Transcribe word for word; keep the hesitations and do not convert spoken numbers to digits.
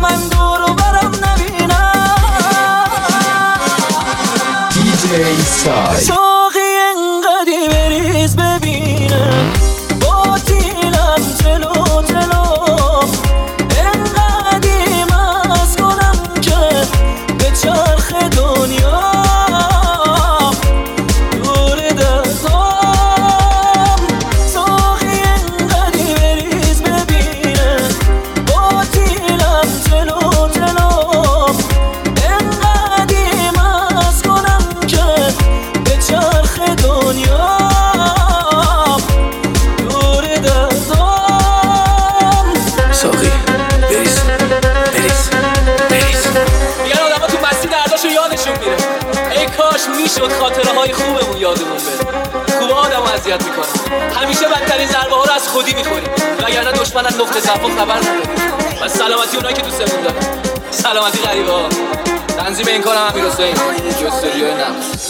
من دور و برم نبینم. دی جی سای ساقی انقدی بریز ببینم با تیلم تلو تلو، انقدی مست کنم که به چرخ دنیا دور دستام. ساقی انقدی بریز ببینم با تیلم تلو تلو، انقدی مست کنم که به چرخ دنیا دور دستام. ساقی بریز بریز بریز. میگن آدم ها تو مستی درداشو یادشون میره. ای کاش میشد خاطره های خوبمون یادمون بره. خوبه آدم ها اذیت میکنن، همیشه بدترین ضربه ها رو از خودی میخوریم، وگرنه دشمن از نقطه ضعف و خبر نداره. و سلامتی اونایی که دوستمون دارن، سلامتی غریبه ها. تنظیم این کارم امیر حسین، استودیوی نقش.